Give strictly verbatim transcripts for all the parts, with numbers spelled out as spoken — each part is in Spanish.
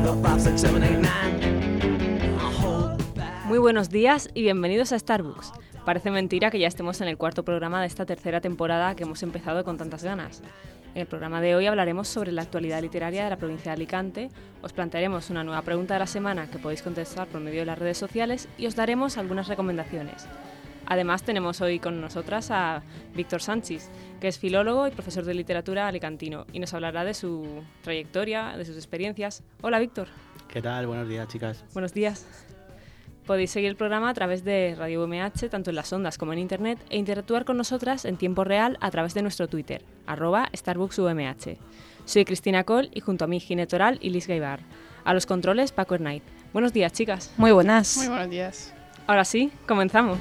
Muy buenos días y bienvenidos a Starbucks. Parece mentira que ya estemos en el cuarto programa de esta tercera temporada que hemos empezado con tantas ganas. En el programa de hoy hablaremos sobre la actualidad literaria de la provincia de Alicante, os plantearemos una nueva pregunta de la semana que podéis contestar por medio de las redes sociales y os daremos algunas recomendaciones. Además tenemos hoy con nosotras a Víctor Sánchez, que es filólogo y profesor de literatura alicantino y nos hablará de su trayectoria, de sus experiencias. Hola Víctor. ¿Qué tal? Buenos días, chicas. Buenos días. Podéis seguir el programa a través de Radio U M H, tanto en las ondas como en Internet, e interactuar con nosotras en tiempo real a través de nuestro Twitter, arroba StarbucksUMH. Soy Cristina Coll y junto a mí Gine Toral y Liz Gaibar. A los controles, Paco Hernight. Buenos días, chicas. Muy buenas. Muy buenos días. Ahora sí, comenzamos.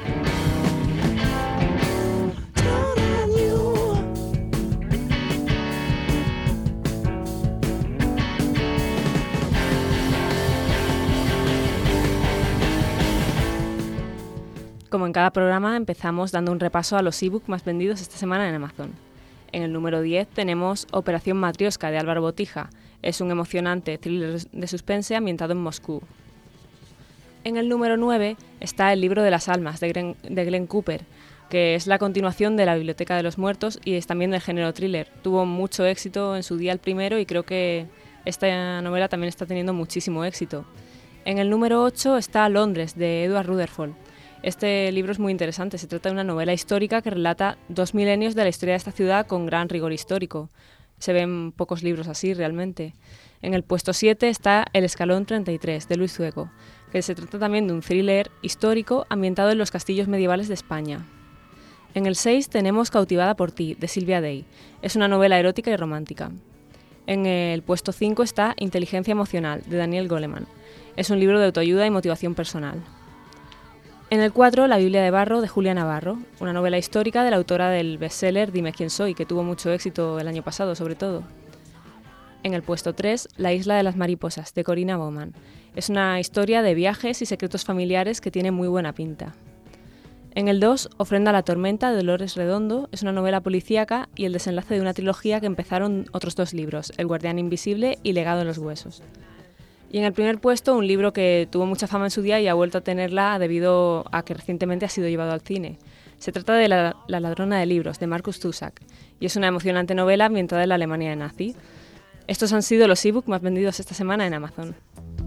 Como en cada programa, empezamos dando un repaso a los ebooks más vendidos esta semana en Amazon. En el número diez tenemos Operación Matrioska de Álvaro Botija. Es un emocionante thriller de suspense ambientado en Moscú. En el número nueve está El libro de las almas de Glenn, de Glenn Cooper, que es la continuación de La biblioteca de los muertos y es también del género thriller. Tuvo mucho éxito en su día el primero y creo que esta novela también está teniendo muchísimo éxito. En el número ocho está Londres de Edward Rutherford. Este libro es muy interesante, se trata de una novela histórica que relata dos milenios de la historia de esta ciudad con gran rigor histórico. Se ven pocos libros así realmente. En el puesto siete está El escalón treinta y tres de Luis Zueco, que se trata también de un thriller histórico ambientado en los castillos medievales de España. En el seis tenemos Cautivada por ti de Silvia Day, es una novela erótica y romántica. En el puesto cinco está Inteligencia emocional de Daniel Goleman, es un libro de autoayuda y motivación personal. En el cuatro, La Biblia de barro de Julia Navarro, una novela histórica de la autora del bestseller Dime quién soy, que tuvo mucho éxito el año pasado sobre todo. En el puesto tres, La isla de las mariposas de Corina Bowman. Es una historia de viajes y secretos familiares que tiene muy buena pinta. En el dos, Ofrenda a la tormenta de Dolores Redondo, es una novela policíaca y el desenlace de una trilogía que empezaron otros dos libros, El guardián invisible y Legado en los huesos. Y en el primer puesto, un libro que tuvo mucha fama en su día y ha vuelto a tenerla debido a que recientemente ha sido llevado al cine. Se trata de La, la ladrona de libros, de Markus Zusak, y es una emocionante novela ambientada en la Alemania nazi. Estos han sido los ebooks más vendidos esta semana en Amazon.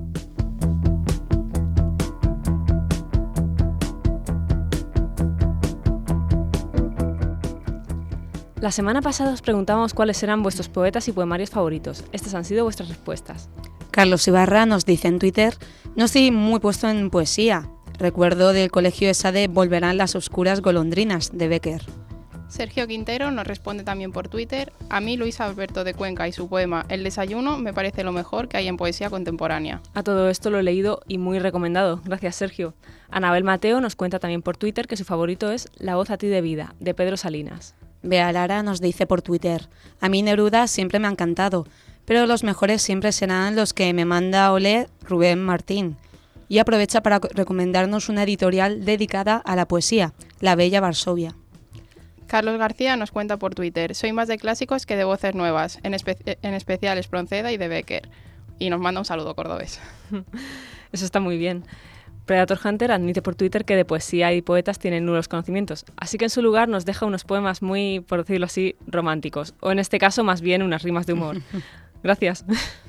La semana pasada os preguntábamos cuáles eran vuestros poetas y poemarios favoritos. Estas han sido vuestras respuestas. Carlos Ibarra nos dice en Twitter: no estoy muy puesto en poesía. Recuerdo del colegio esa de Volverán las oscuras golondrinas, de Becker. Sergio Quintero nos responde también por Twitter: a mí Luis Alberto de Cuenca y su poema El desayuno me parece lo mejor que hay en poesía contemporánea. A todo esto lo he leído y muy recomendado. Gracias, Sergio. Anabel Mateo nos cuenta también por Twitter que su favorito es La voz a ti de vida, de Pedro Salinas. Bea Lara nos dice por Twitter: a mí Neruda siempre me ha encantado, pero los mejores siempre serán los que me manda a oler Rubén Martín. Y aprovecha para recomendarnos una editorial dedicada a la poesía, La Bella Varsovia. Carlos García nos cuenta por Twitter: soy más de clásicos que de voces nuevas, en, espe- en especial Espronceda y de Becker. Y nos manda un saludo cordobés. Eso está muy bien. Predator Hunter admite por Twitter que de poesía y poetas tienen nulos conocimientos, así que en su lugar nos deja unos poemas muy, por decirlo así, románticos, o en este caso más bien unas rimas de humor. Gracias.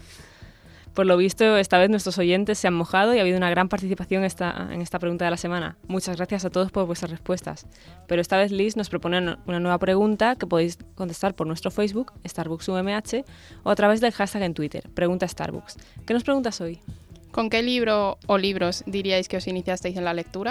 Por lo visto, esta vez nuestros oyentes se han mojado y ha habido una gran participación esta, en esta pregunta de la semana. Muchas gracias a todos por vuestras respuestas. Pero esta vez Liz nos propone una nueva pregunta que podéis contestar por nuestro Facebook, StarbucksUMH, o a través del hashtag en Twitter, Pregunta Starbucks. ¿Qué nos preguntas hoy? ¿Con qué libro o libros diríais que os iniciasteis en la lectura?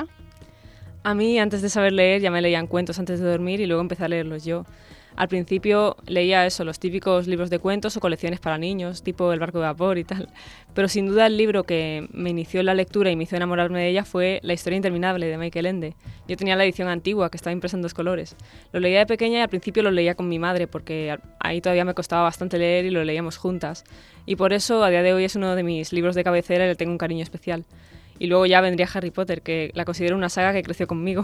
A mí, antes de saber leer, ya me leían cuentos antes de dormir y luego empecé a leerlos yo. Al principio leía eso, los típicos libros de cuentos o colecciones para niños, tipo El barco de vapor y tal. Pero sin duda el libro que me inició en la lectura y me hizo enamorarme de ella fue La historia interminable de Michael Ende. Yo tenía la edición antigua, que estaba impresa en dos colores. Lo leía de pequeña y al principio lo leía con mi madre, porque ahí todavía me costaba bastante leer y lo leíamos juntas. Y por eso a día de hoy es uno de mis libros de cabecera y le tengo un cariño especial. Y luego ya vendría Harry Potter, que la considero una saga que creció conmigo.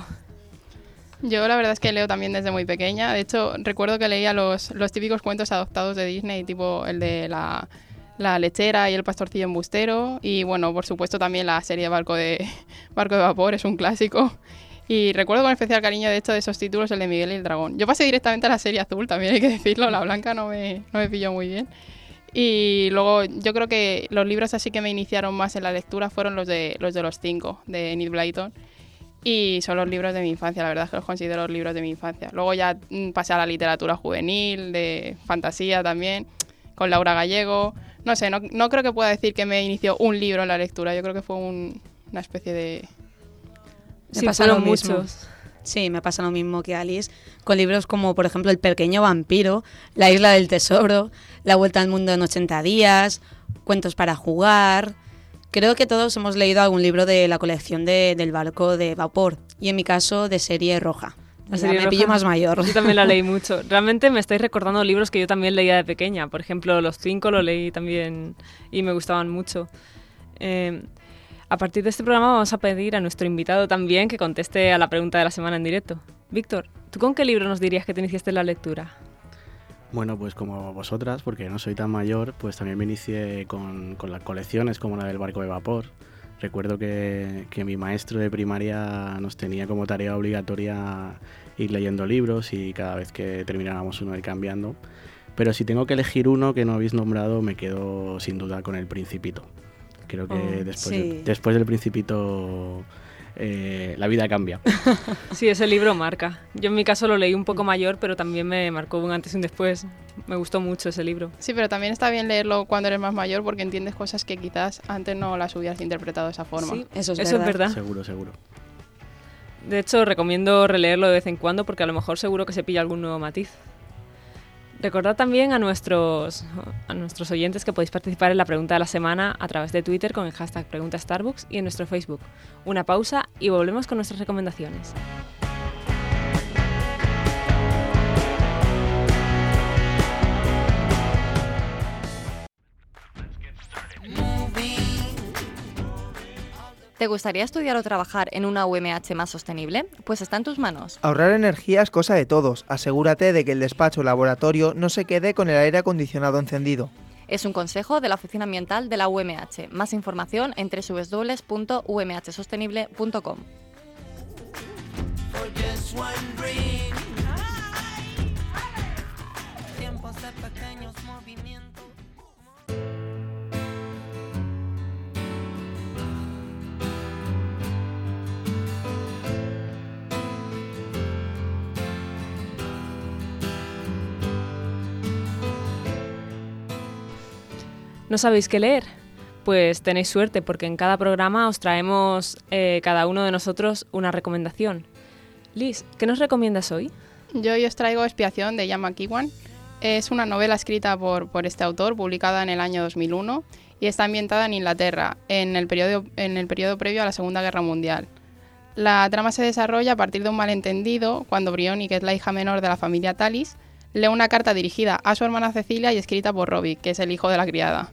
Yo la verdad es que leo también desde muy pequeña. De hecho, recuerdo que leía los, los típicos cuentos adoptados de Disney, tipo el de la, La lechera y el pastorcillo embustero. Y bueno, por supuesto también la serie Barco de, Barco de Vapor, es un clásico. Y recuerdo con especial cariño, de hecho, de esos títulos, el de Miguel y el Dragón. Yo pasé directamente a la serie azul, también hay que decirlo, la blanca no me, no me pilló muy bien. Y luego yo creo que los libros así que me iniciaron más en la lectura fueron los de los, de los cinco, de Enid Blyton. Y son los libros de mi infancia, la verdad es que los considero los libros de mi infancia. Luego ya mm, pasé a la literatura juvenil, de fantasía también, con Laura Gallego. No sé, no, no creo que pueda decir que me inició un libro en la lectura, yo creo que fue un, una especie de... Me Sí, pasa lo fueron mismo. muchos. Sí, me pasa lo mismo que Alice, con libros como, por ejemplo, El pequeño vampiro, La isla del tesoro, La vuelta al mundo en ochenta días, Cuentos para jugar. Creo que todos hemos leído algún libro de la colección de, del Barco de Vapor, y en mi caso de Serie Roja. La Ya serie me roja. pillo más mayor. Yo también la leí mucho. Realmente me estáis recordando libros que yo también leía de pequeña. Por ejemplo, Los cinco lo leí también y me gustaban mucho. Eh, a partir de este programa vamos a pedir a nuestro invitado también que conteste a la pregunta de la semana en directo. Víctor, ¿tú con qué libro nos dirías que te iniciaste en la lectura? Bueno, pues como vosotras, porque no soy tan mayor, pues también me inicié con, con las colecciones como la del Barco de Vapor. Recuerdo que, que mi maestro de primaria nos tenía como tarea obligatoria ir leyendo libros y cada vez que terminábamos uno ir cambiando. Pero si tengo que elegir uno que no habéis nombrado, me quedo sin duda con El Principito. Creo que Oh, después, sí. de, después del Principito eh, la vida cambia. Sí, ese libro marca. Yo en mi caso lo leí un poco mayor, pero también me marcó un antes y un después. Me gustó mucho ese libro. Sí, pero también está bien leerlo cuando eres más mayor porque entiendes cosas que quizás antes no las hubieras interpretado de esa forma. Sí, Eso es eso verdad. es verdad. Seguro, seguro. De hecho, recomiendo releerlo de vez en cuando porque a lo mejor seguro que se pilla algún nuevo matiz. Recordad también a nuestros, a nuestros oyentes que podéis participar en la pregunta de la semana a través de Twitter con el hashtag Pregunta Starbucks y en nuestro Facebook. Una pausa y volvemos con nuestras recomendaciones. ¿Te gustaría estudiar o trabajar en una U M H más sostenible? Pues está en tus manos. Ahorrar energía es cosa de todos. Asegúrate de que el despacho o laboratorio no se quede con el aire acondicionado encendido. Es un consejo de la Oficina Ambiental de la U M H. Más información en doble u doble u doble u punto u m h sostenible punto com. ¿No sabéis qué leer? Pues tenéis suerte porque en cada programa os traemos eh, cada uno de nosotros una recomendación. Liz, ¿qué nos recomiendas hoy? Yo hoy os traigo Expiación de Ian McEwan. Es una novela escrita por, por este autor, publicada en el año dos mil uno y está ambientada en Inglaterra, en el periodo, en el periodo previo a la Segunda Guerra Mundial. La trama se desarrolla a partir de un malentendido cuando Briony, que es la hija menor de la familia Tallis, lee una carta dirigida a su hermana Cecilia y escrita por Robbie, que es el hijo de la criada.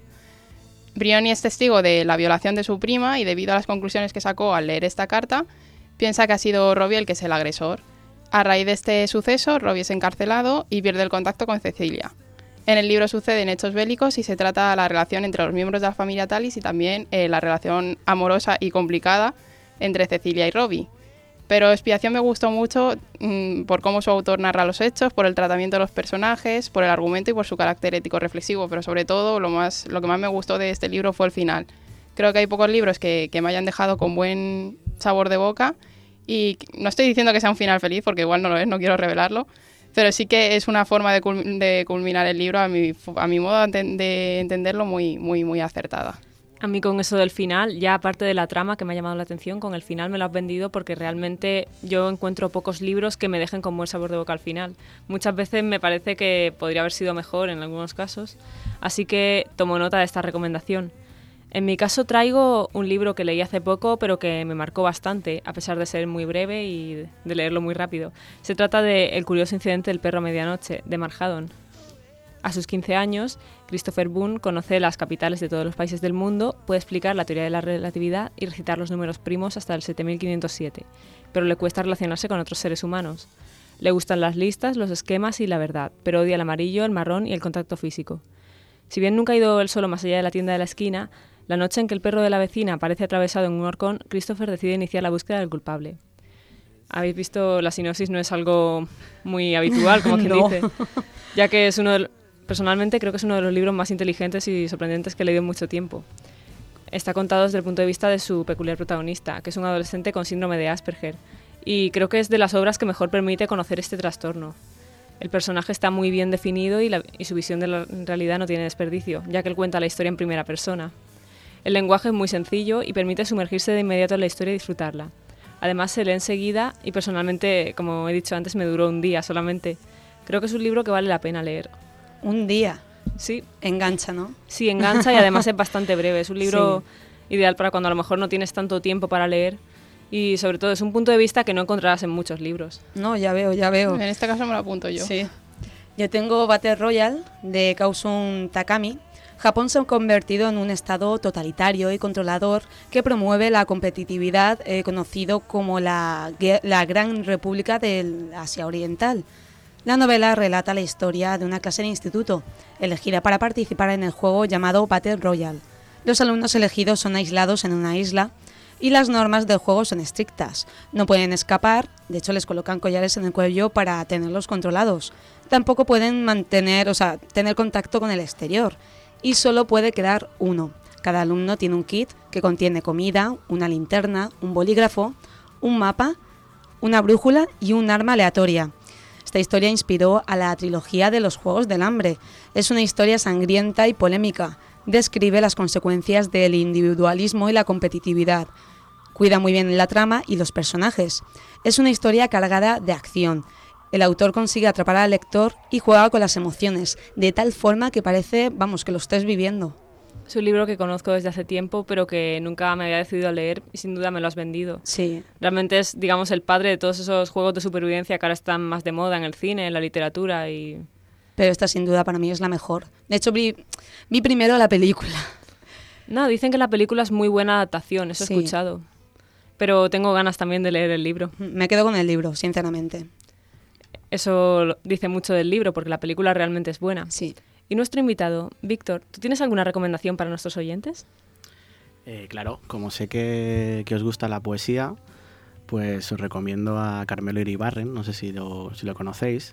Briony es testigo de la violación de su prima y debido a las conclusiones que sacó al leer esta carta, piensa que ha sido Robbie el que es el agresor. A raíz de este suceso, Robbie es encarcelado y pierde el contacto con Cecilia. En el libro suceden hechos bélicos y se trata la relación entre los miembros de la familia Tallis y también eh, la relación amorosa y complicada entre Cecilia y Robbie. Pero Expiación me gustó mucho mmm, por cómo su autor narra los hechos, por el tratamiento de los personajes, por el argumento y por su carácter ético reflexivo, pero sobre todo lo, más, lo que más me gustó de este libro fue el final. Creo que hay pocos libros que, que me hayan dejado con buen sabor de boca y no estoy diciendo que sea un final feliz porque igual no lo es, no quiero revelarlo, pero sí que es una forma de, cul- de culminar el libro a mi, a mi modo de, enten- de entenderlo muy, muy, muy acertada. A mí con eso del final, ya aparte de la trama que me ha llamado la atención, con el final me lo has vendido porque realmente yo encuentro pocos libros que me dejen con buen sabor de boca al final. Muchas veces me parece que podría haber sido mejor en algunos casos, así que tomo nota de esta recomendación. En mi caso traigo un libro que leí hace poco pero que me marcó bastante, a pesar de ser muy breve y de leerlo muy rápido. Se trata de El curioso incidente del perro a medianoche, de Mark Haddon. A sus quince años, Christopher Boone conoce las capitales de todos los países del mundo, puede explicar la teoría de la relatividad y recitar los números primos hasta el siete mil quinientos siete, pero le cuesta relacionarse con otros seres humanos. Le gustan las listas, los esquemas y la verdad, pero odia el amarillo, el marrón y el contacto físico. Si bien nunca ha ido él solo más allá de la tienda de la esquina, la noche en que el perro de la vecina aparece atravesado en un horcón, Christopher decide iniciar la búsqueda del culpable. Habéis visto, la sinopsis no es algo muy habitual, como quien No. dice, ya que es uno de, personalmente creo que es uno de los libros más inteligentes y sorprendentes que he leído en mucho tiempo. Está contado desde el punto de vista de su peculiar protagonista, que es un adolescente con síndrome de Asperger, y creo que es de las obras que mejor permite conocer este trastorno. El personaje está muy bien definido y, la, y su visión de la realidad no tiene desperdicio, ya que él cuenta la historia en primera persona. El lenguaje es muy sencillo y permite sumergirse de inmediato en la historia y disfrutarla. Además se lee enseguida y personalmente, como he dicho antes, me duró un día solamente. Creo que es un libro que vale la pena leer. Un día. Sí, Engancha, ¿no? sí, engancha y además es bastante breve. Es un libro ideal para cuando a lo mejor no tienes tanto tiempo para leer y sobre todo es un punto de vista que no encontrarás en muchos libros. No, ya veo, ya veo. En este caso me lo apunto yo. Sí. Yo tengo Battle Royale de Kausun Takami. Japón se ha convertido en un estado totalitario y controlador que promueve la competitividad, eh, conocido como la, la Gran República del Asia Oriental. La novela relata la historia de una clase de instituto, elegida para participar en el juego llamado Battle Royale. Los alumnos elegidos son aislados en una isla y las normas del juego son estrictas. No pueden escapar, de hecho les colocan collares en el cuello para tenerlos controlados. Tampoco pueden mantener, o sea, tener contacto con el exterior. Y solo puede quedar uno. Cada alumno tiene un kit que contiene comida, una linterna, un bolígrafo, un mapa, una brújula y un arma aleatoria. Esta historia inspiró a la trilogía de los Juegos del Hambre. Es una historia sangrienta y polémica. Describe las consecuencias del individualismo y la competitividad. Cuida muy bien la trama y los personajes. Es una historia cargada de acción. El autor consigue atrapar al lector y juega con las emociones, de tal forma que parece, vamos, que lo estés viviendo. Es un libro que conozco desde hace tiempo, pero que nunca me había decidido a leer y sin duda me lo has vendido. Sí. Realmente es, digamos, el padre de todos esos juegos de supervivencia que ahora están más de moda en el cine, en la literatura y... Pero esta sin duda para mí es la mejor. De hecho, vi, vi primero la película. No, dicen que la película es muy buena adaptación, eso Sí. he escuchado. Pero tengo ganas también de leer el libro. Me quedo con el libro, sinceramente. Eso lo- dice mucho del libro, porque la película realmente es buena. Sí. Y nuestro invitado, Víctor, ¿tú tienes alguna recomendación para nuestros oyentes? Eh, claro, como sé que, que os gusta la poesía, pues os recomiendo a Carmelo Iribarren, no sé si lo, si lo conocéis.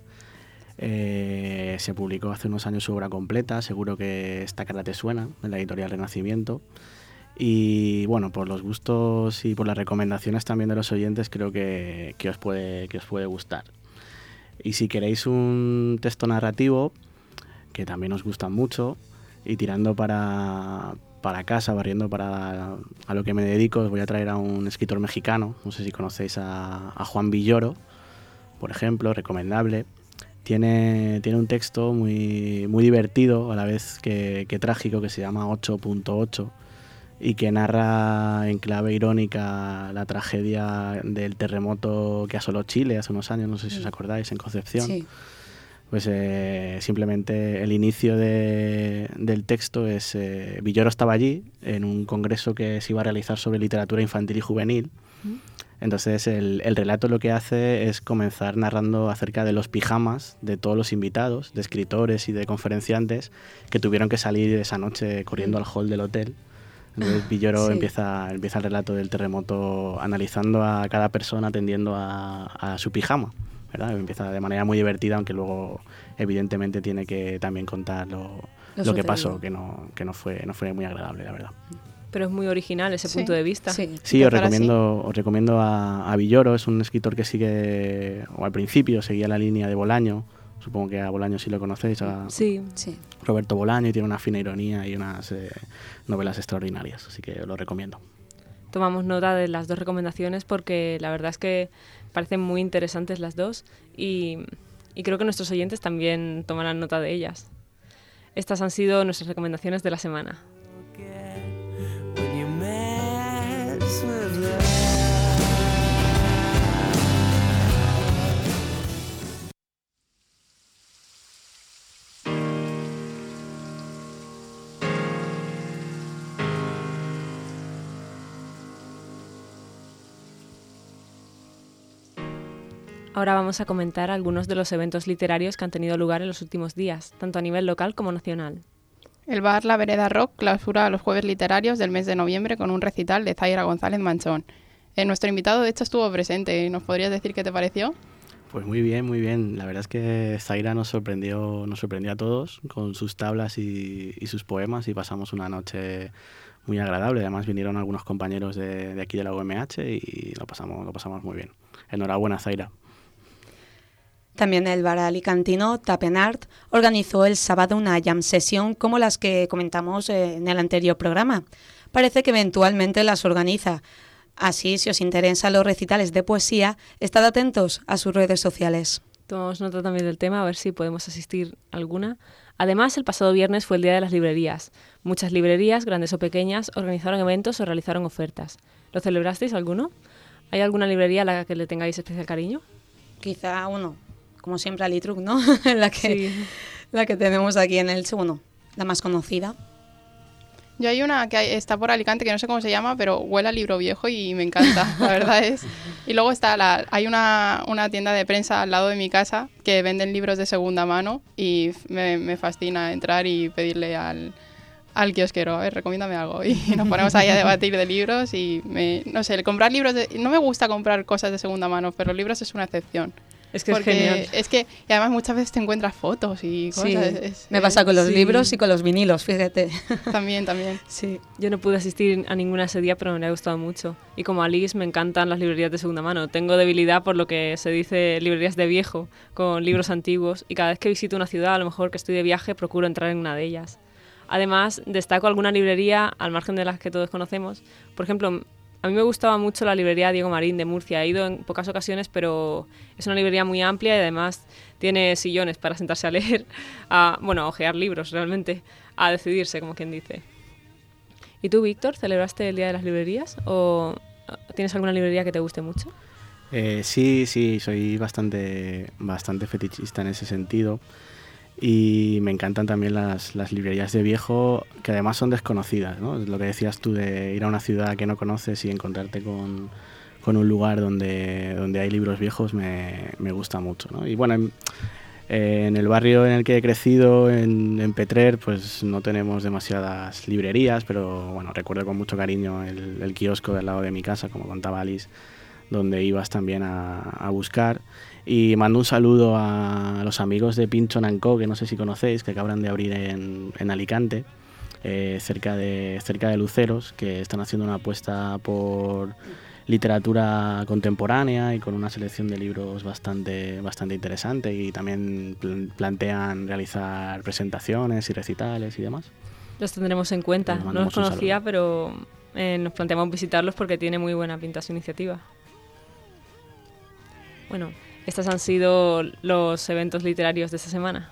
Eh, se publicó hace unos años su obra completa, seguro que Esta cara te suena, en la editorial Renacimiento. Y bueno, por los gustos y por las recomendaciones también de los oyentes, creo que, que, os, puede, que os puede gustar. Y si queréis un texto narrativo, que también os gustan mucho, y tirando para, para casa, barriendo para a lo que me dedico, os voy a traer a un escritor mexicano, no sé si conocéis a, a Juan Villoro, por ejemplo, recomendable. Tiene, tiene un texto muy, muy divertido, a la vez que, que trágico, que se llama ocho punto ocho, y que narra en clave irónica la tragedia del terremoto que asoló Chile hace unos años, no sé si os acordáis, en Concepción. Sí. Pues eh, simplemente el inicio de, del texto es... Eh, Villoro estaba allí en un congreso que se iba a realizar sobre literatura infantil y juvenil. Entonces el, el relato lo que hace es comenzar narrando acerca de los pijamas de todos los invitados, de escritores y de conferenciantes que tuvieron que salir esa noche corriendo al hall del hotel. Entonces Villoro Sí. empieza, empieza el relato del terremoto analizando a cada persona atendiendo a, a su pijama, ¿verdad? Empieza de manera muy divertida, aunque luego evidentemente tiene que también contar lo, Lo lo que sucedido. pasó, que no, que no fue, no fue muy agradable, la verdad. Pero es muy original ese Sí. punto de vista. Sí. Sí, os Empezar así. recomiendo, os recomiendo a, a Villoro, es un escritor que sigue, o al principio seguía la línea de Bolaño, supongo que a Bolaño sí lo conocéis, a Sí. Sí. Roberto Bolaño, y tiene una fina ironía y unas eh, novelas extraordinarias, así que os lo recomiendo. Tomamos nota de las dos recomendaciones porque la verdad es que parecen muy interesantes las dos y, y creo que nuestros oyentes también tomarán nota de ellas. Estas han sido nuestras recomendaciones de la semana. When you mess with love. Ahora vamos a comentar algunos de los eventos literarios que han tenido lugar en los últimos días, tanto a nivel local como nacional. El bar La Vereda Rock clausura los jueves literarios del mes de noviembre con un recital de Zaira González Manchón. Eh, nuestro invitado, de hecho, estuvo presente. ¿Nos podrías decir qué te pareció? Pues muy bien, muy bien. La verdad es que Zaira nos sorprendió, nos sorprendió a todos con sus tablas y, y sus poemas, y pasamos una noche muy agradable. Además vinieron algunos compañeros de, de aquí de la U M H y lo pasamos, lo pasamos muy bien. Enhorabuena, Zaira. También el bar alicantino Tapenart organizó el sábado una jam sesión como las que comentamos en el anterior programa. Parece que eventualmente las organiza. Así, si os interesan los recitales de poesía, estad atentos a sus redes sociales. Tomamos nota también del tema, a ver si podemos asistir a alguna. Además, el pasado viernes fue el Día de las Librerías. Muchas librerías, grandes o pequeñas, organizaron eventos o realizaron ofertas. ¿Lo celebrasteis alguno? ¿Hay alguna librería a la que le tengáis especial cariño? Quizá uno, como siempre Alitruc, ¿no? la, que, Sí. la que tenemos aquí en el segundo, la más conocida. Yo hay una que hay- está por Alicante, que no sé cómo se llama, pero huele a libro viejo y me encanta, la verdad es. Y luego está la, hay una, una tienda de prensa al lado de mi casa que venden libros de segunda mano y me, me fascina entrar y pedirle al, al kiosquero, a ver, recomiéndame algo. Y nos ponemos ahí a debatir de libros y, me, no sé, el comprar libros, de, no me gusta comprar cosas de segunda mano, pero libros es una excepción. Es que es Porque genial. es que, y además muchas veces te encuentras fotos y cosas. Sí, es- me es- pasa con los sí. libros y con los vinilos, fíjate. También, también. Sí. Yo no pude asistir a ninguna ese día, pero me ha gustado mucho. Y como a Liz, me encantan las librerías de segunda mano. Tengo debilidad por lo que se dice librerías de viejo, con libros antiguos. Y cada vez que visito una ciudad, a lo mejor que estoy de viaje, procuro entrar en una de ellas. Además, destaco alguna librería, al margen de las que todos conocemos. Por ejemplo, a mí me gustaba mucho la librería Diego Marín de Murcia. He ido en pocas ocasiones, pero es una librería muy amplia y además tiene sillones para sentarse a leer, a, bueno, a ojear libros realmente, a decidirse, como quien dice. ¿Y tú, Víctor, celebraste el Día de las Librerías o tienes alguna librería que te guste mucho? Eh, sí, sí, soy bastante, bastante fetichista en ese sentido. Y me encantan también las, las librerías de viejo, que además son desconocidas, ¿no? Lo que decías tú de ir a una ciudad que no conoces y encontrarte con, con un lugar donde, donde hay libros viejos me, me gusta mucho, ¿no? Y bueno, en, eh, en el barrio en el que he crecido, en, en Petrer, pues no tenemos demasiadas librerías, pero bueno, recuerdo con mucho cariño el, el kiosco del lado de mi casa, como contaba Alice, donde ibas también a, a buscar. Y mando un saludo a los amigos de Pinchon and Co, que no sé si conocéis, que acaban de abrir en, en Alicante, eh, cerca, de, cerca de Luceros, que están haciendo una apuesta por literatura contemporánea y con una selección de libros bastante, bastante interesante, y también pl- plantean realizar presentaciones y recitales y demás. Los tendremos en cuenta. Les No los mandamos un conocía, pero eh, nos planteamos visitarlos porque tiene muy buena pinta su iniciativa. Bueno, estos han sido los eventos literarios de esta semana.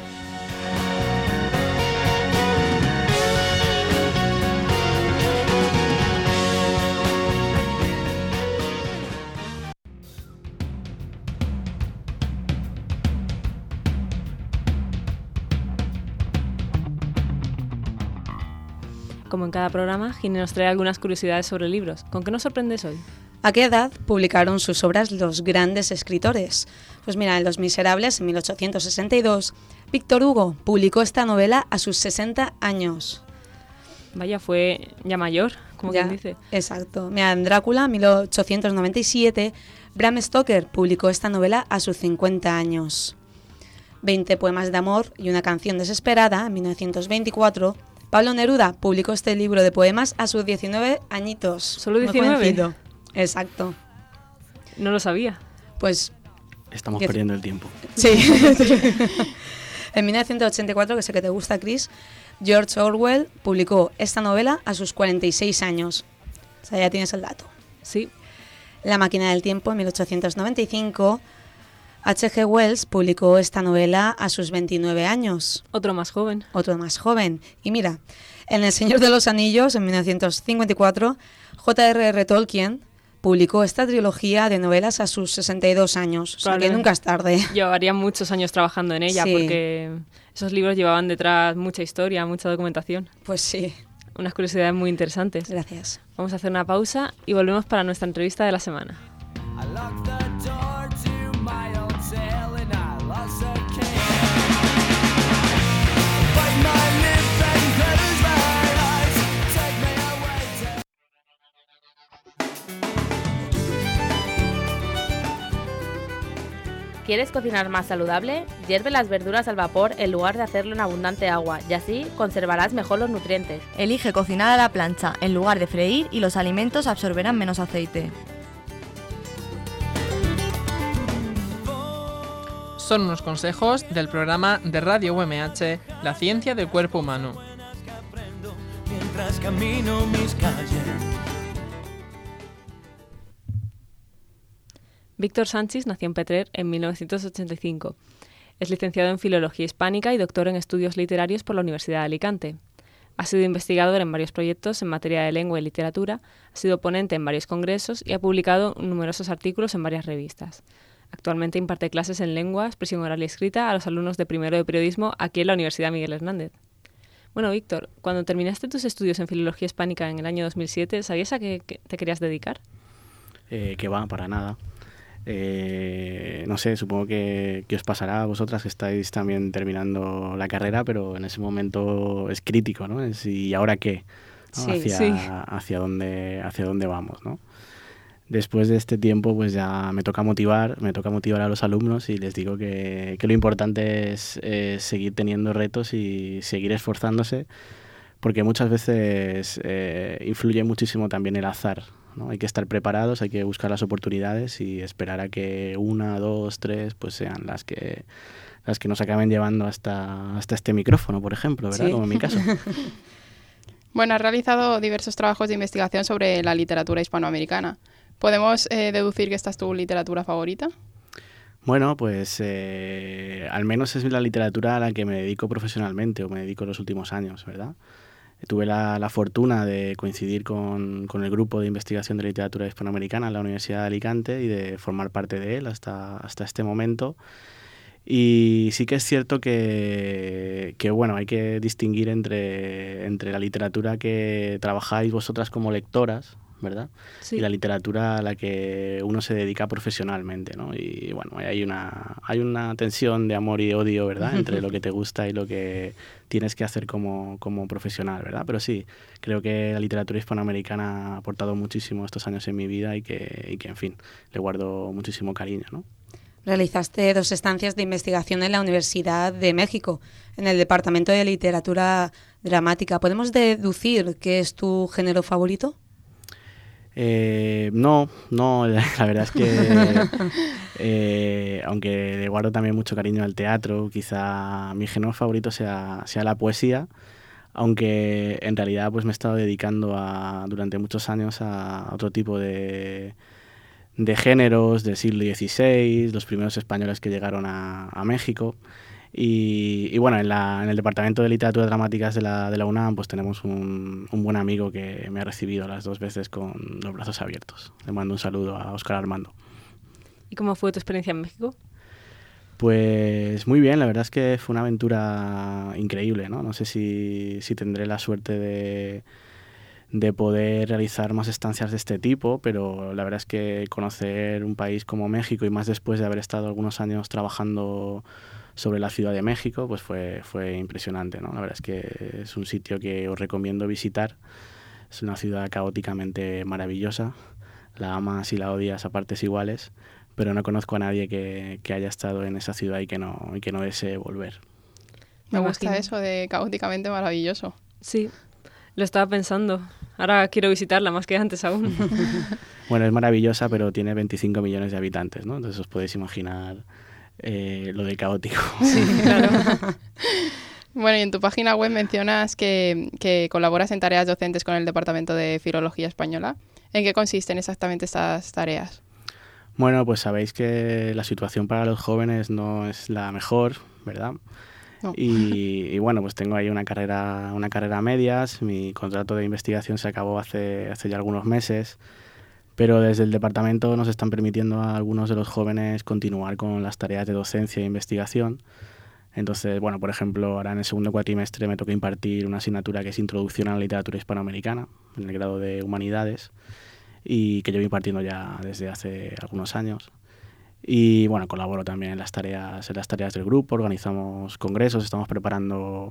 Como en cada programa, Gine nos trae algunas curiosidades sobre libros. ¿Con qué nos sorprendes hoy? ¿A qué edad publicaron sus obras los grandes escritores? Pues mira, en Los Miserables, en mil ochocientos sesenta y dos, Víctor Hugo publicó esta novela a sus sesenta años. Vaya, fue ya mayor, como Ya, quien dice. Exacto. Mira, en Drácula, mil ochocientos noventa y siete, Bram Stoker publicó esta novela a sus cincuenta años. veinte poemas de amor y una canción desesperada, en mil novecientos veinticuatro, Pablo Neruda publicó este libro de poemas a sus diecinueve añitos. ¿Solo Muy diecinueve? jovencito. Exacto. No lo sabía. Pues Estamos Diez- perdiendo el tiempo. sí. En mil novecientos ochenta y cuatro, que sé que te gusta, Chris, George Orwell publicó esta novela a sus cuarenta y seis años. O sea, ya tienes el dato. Sí, La máquina del tiempo, en mil ochocientos noventa y cinco, H G Wells publicó esta novela a sus veintinueve años, otro más joven. otro más joven. Y mira, en El Señor de los Anillos, en mil novecientos cincuenta y cuatro, J R R Tolkien publicó esta trilogía de novelas a sus sesenta y dos años. O sea, que Probablemente. nunca es tarde. Llevaría muchos años trabajando en ella Sí. porque esos libros llevaban detrás mucha historia, mucha documentación. Pues sí, Unas curiosidades muy interesantes. gracias. Vamos a hacer una pausa y volvemos para nuestra entrevista de la semana. I locked the door to my hotel and I lost the key. Bite my lip and ¿Quieres cocinar más saludable? Hierve las verduras al vapor en lugar de hacerlo en abundante agua y así conservarás mejor los nutrientes. Elige cocinar a la plancha en lugar de freír y los alimentos absorberán menos aceite. Son unos consejos del programa de Radio U M H, La ciencia del cuerpo humano. Mientras camino mis calles. Víctor Sanchis nació en Petrer en mil novecientos ochenta y cinco. Es licenciado en Filología Hispánica y doctor en Estudios Literarios por la Universidad de Alicante. Ha sido investigador en varios proyectos en materia de lengua y literatura, ha sido ponente en varios congresos y ha publicado numerosos artículos en varias revistas. Actualmente imparte clases en lengua, expresión oral y escrita a los alumnos de primero de periodismo aquí en la Universidad Miguel Hernández. Bueno, Víctor, cuando terminaste tus estudios en Filología Hispánica en el año dos mil siete, ¿sabías a qué te querías dedicar? Eh, que va, para nada. Eh, no sé, supongo que, que os pasará a vosotras que estáis también terminando la carrera, pero en ese momento es crítico, ¿no? Es, ¿y ahora qué? ¿No? Sí, hacia, sí. hacia dónde, hacia dónde vamos, ¿no? Después de este tiempo, pues ya me toca motivar, me toca motivar a los alumnos y les digo que, que lo importante es, es seguir teniendo retos y seguir esforzándose, porque muchas veces eh, influye muchísimo también el azar, ¿no? Hay que estar preparados, hay que buscar las oportunidades y esperar a que una, dos, tres, pues sean las que las que nos acaben llevando hasta, hasta este micrófono, por ejemplo, ¿verdad? Sí. Como en mi caso. Bueno, has realizado diversos trabajos de investigación sobre la literatura hispanoamericana. ¿Podemos eh, deducir que esta es tu literatura favorita? Bueno, pues eh, al menos es la literatura a la que me dedico profesionalmente o me dedico en los últimos años, ¿verdad? Tuve la, la fortuna de coincidir con, con el grupo de investigación de literatura hispanoamericana en la Universidad de Alicante y de formar parte de él hasta, hasta este momento. Y sí que es cierto que, que bueno, hay que distinguir entre, entre la literatura que trabajáis vosotras como lectoras, ¿verdad? Sí. Y la literatura a la que uno se dedica profesionalmente, ¿no? Y bueno, hay una, hay una tensión de amor y odio, ¿verdad? Entre lo que te gusta y lo que tienes que hacer como, como profesional, ¿verdad? Pero sí, creo que la literatura hispanoamericana ha aportado muchísimo estos años en mi vida y que, y que en fin, le guardo muchísimo cariño, ¿no? Realizaste dos estancias de investigación en la Universidad de México, en el Departamento de Literatura Dramática. ¿Podemos deducir qué es tu género favorito? Eh, no, no, la, la verdad es que eh, aunque le guardo también mucho cariño al teatro, quizá mi género favorito sea, sea la poesía, aunque en realidad pues me he estado dedicando a, durante muchos años a otro tipo de, de géneros del siglo dieciséis, los primeros españoles que llegaron a, a México. Y, y bueno, en, la, en el Departamento de Literatura Dramáticas de la, de la UNAM pues tenemos un, un buen amigo que me ha recibido las dos veces con los brazos abiertos. Le mando un saludo a Óscar Armando. ¿Y cómo fue tu experiencia en México? Pues muy bien, la verdad es que fue una aventura increíble, ¿no? No sé si, si tendré la suerte de, de poder realizar más estancias de este tipo, pero la verdad es que conocer un país como México y más después de haber estado algunos años trabajando sobre la Ciudad de México, pues fue, fue impresionante, ¿no? La verdad es que es un sitio que os recomiendo visitar. Es una ciudad caóticamente maravillosa. La amas y la odias a partes iguales, pero no conozco a nadie que, que haya estado en esa ciudad y que no, y que no desee volver. Me Me gusta imagino. eso de caóticamente maravilloso. Sí, lo estaba pensando. Ahora quiero visitarla más que antes aún. Bueno, es maravillosa, pero tiene veinticinco millones de habitantes, ¿no? Entonces os podéis imaginar eh, lo de caótico. Sí, claro. Bueno, y en tu página web mencionas que, que colaboras en tareas docentes con el Departamento de Filología Española. ¿En qué consisten exactamente estas tareas? Bueno, pues sabéis que la situación para los jóvenes no es la mejor, ¿verdad? No. Y, y bueno, pues tengo ahí una carrera, una carrera a medias. Mi contrato de investigación se acabó hace, hace ya algunos meses, pero desde el departamento nos están permitiendo a algunos de los jóvenes continuar con las tareas de docencia e investigación. Entonces, bueno, por ejemplo, ahora en el segundo cuatrimestre me toca impartir una asignatura que es Introducción a la Literatura Hispanoamericana, en el grado de Humanidades, y que llevo impartiendo ya desde hace algunos años. Y bueno, colaboro también en las tareas, en las tareas del grupo, organizamos congresos, estamos preparando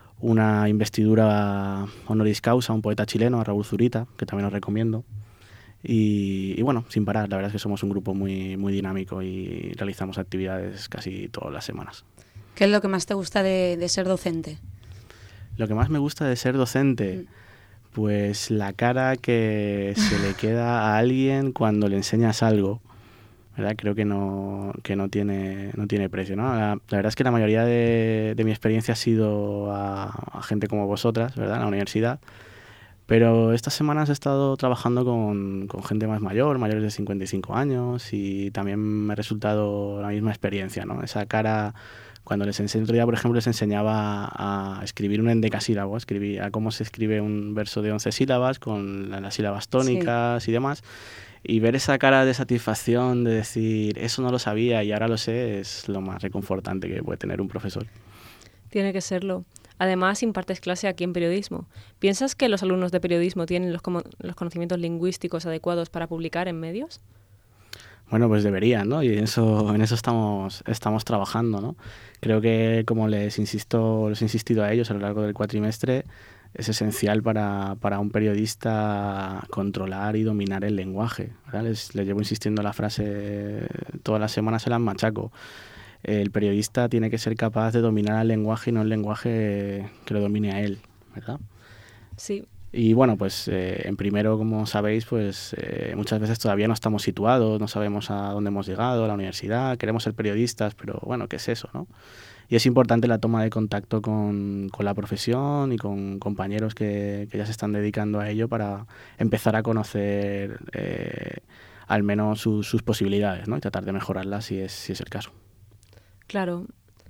una investidura honoris causa a un poeta chileno, a Raúl Zurita, que también os recomiendo. Y, y bueno, sin parar, la verdad es que somos un grupo muy, muy dinámico y realizamos actividades casi todas las semanas. ¿Qué es lo que más te gusta de, de ser docente? Lo que más me gusta de ser docente, pues la cara que se le queda a alguien cuando le enseñas algo, ¿verdad? Creo que no, que no tiene, no tiene precio, ¿no? La, la verdad es que la mayoría de, de mi experiencia ha sido a, a gente como vosotras, ¿verdad? En la universidad. Pero estas semanas he estado trabajando con, con gente más mayor, mayores de cincuenta y cinco años, y también me ha resultado la misma experiencia, ¿no? Esa cara, cuando les enseñé, otro día, por ejemplo, les enseñaba a escribir un endecasílabo, escribir, a cómo se escribe un verso de once sílabas con las sílabas tónicas sí. y demás, y ver esa cara de satisfacción de decir, eso no lo sabía y ahora lo sé, es lo más reconfortante que puede tener un profesor. Tiene que serlo. Además, impartes clase aquí en periodismo. ¿Piensas que los alumnos de periodismo tienen los, como, los conocimientos lingüísticos adecuados para publicar en medios? Bueno, pues deberían, ¿no? Y en eso, en eso estamos, estamos trabajando, ¿no? Creo que, como les insisto, les he insistido a ellos a lo largo del cuatrimestre, es esencial para, para un periodista controlar y dominar el lenguaje, ¿verdad? Les, les llevo insistiendo la frase todas las semanas, se las machaco. El periodista tiene que ser capaz de dominar el lenguaje y no el lenguaje que lo domine a él, ¿verdad? Sí. Y bueno, pues eh, en primero, como sabéis, pues eh, muchas veces todavía no estamos situados, no sabemos a dónde hemos llegado, a la universidad, queremos ser periodistas, pero bueno, ¿qué es eso, no? Y es importante la toma de contacto con, con la profesión y con compañeros que, que ya se están dedicando a ello para empezar a conocer eh, al menos su, sus posibilidades, ¿no? Y tratar de mejorarlas si es, si es el caso. Claro,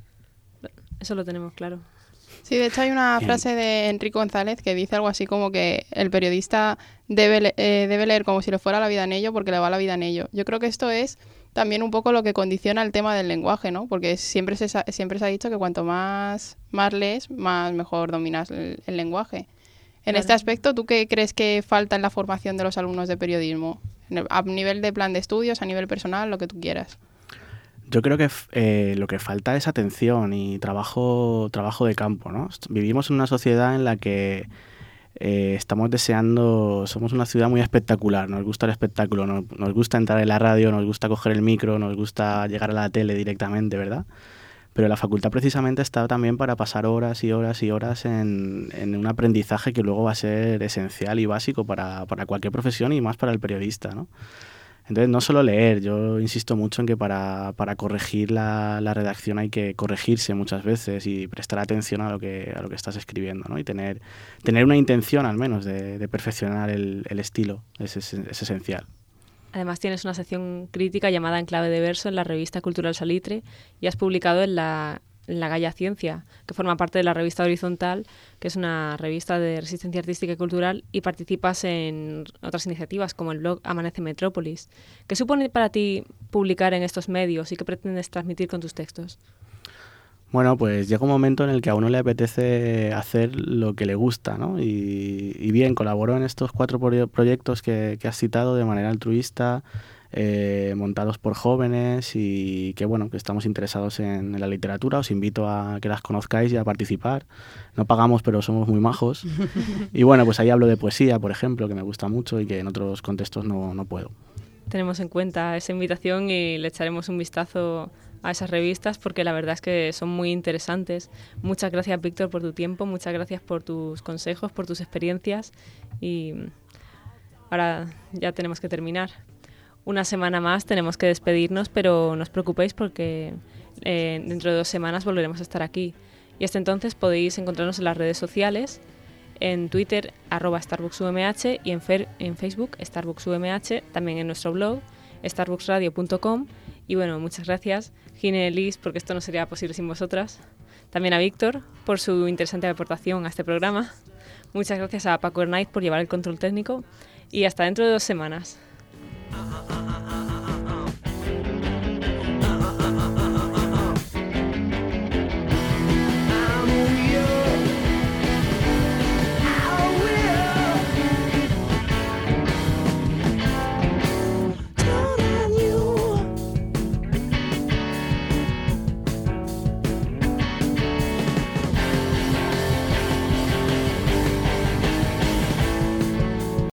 eso lo tenemos claro. Sí, de hecho hay una Bien. frase de Enrique González que dice algo así como que el periodista debe, le- eh, debe leer como si le fuera la vida en ello porque le va la vida en ello. Yo creo que esto es también un poco lo que condiciona el tema del lenguaje, ¿no? Porque siempre se, sa- siempre se ha dicho que cuanto más, más lees, más mejor dominas el, el lenguaje. En Claro. este aspecto, ¿tú qué crees que falta en la formación de los alumnos de periodismo? En el- A nivel de plan de estudios, a nivel personal, lo que tú quieras. Yo creo que eh, lo que falta es atención y trabajo, trabajo de campo, ¿no? Est- Vivimos en una sociedad en la que eh, estamos deseando, somos una ciudad muy espectacular, nos gusta el espectáculo, nos, nos gusta entrar en la radio, nos gusta coger el micro, nos gusta llegar a la tele directamente, ¿verdad? Pero la facultad precisamente está también para pasar horas y horas y horas en, en un aprendizaje que luego va a ser esencial y básico para, para cualquier profesión y más para el periodista, ¿no? Entonces, no solo leer, yo insisto mucho en que para, para corregir la, la redacción hay que corregirse muchas veces y prestar atención a lo que, a lo que estás escribiendo, ¿no? Y tener, tener una intención al menos de, de perfeccionar el, el estilo, es, es, es esencial. Además tienes una sección crítica llamada En clave de verso en la revista Cultural Salitre y has publicado en la, en la Gaia Ciencia, que forma parte de la revista Horizontal, que es una revista de resistencia artística y cultural, y participas en otras iniciativas como el blog Amanece Metrópolis. ¿Qué supone para ti publicar en estos medios y qué pretendes transmitir con tus textos? Bueno, pues llega un momento en el que a uno le apetece hacer lo que le gusta, ¿no? Y, y bien, colaboro en estos cuatro pro- proyectos que, que has citado de manera altruista, eh, montados por jóvenes y que, bueno, que estamos interesados en, en la literatura. Os invito a que las conozcáis y a participar. No pagamos, pero somos muy majos. Y bueno, pues ahí hablo de poesía, por ejemplo, que me gusta mucho y que en otros contextos no, no puedo. Tenemos en cuenta esa invitación y le echaremos un vistazo a esas revistas porque la verdad es que son muy interesantes. Muchas gracias, Víctor, por tu tiempo, muchas gracias por tus consejos, por tus experiencias y ahora ya tenemos que terminar. Una semana más tenemos que despedirnos, pero no os preocupéis porque eh, dentro de dos semanas volveremos a estar aquí. Y hasta entonces podéis encontrarnos en las redes sociales, en Twitter, arroba StarbucksUMH y en, fer, en Facebook, StarbucksUMH, también en nuestro blog, starbucks radio punto com. Y bueno, muchas gracias, Gine, Liz, porque esto no sería posible sin vosotras. También a Víctor por su interesante aportación a este programa. Muchas gracias a Paco Hernáiz por llevar el control técnico y hasta dentro de dos semanas.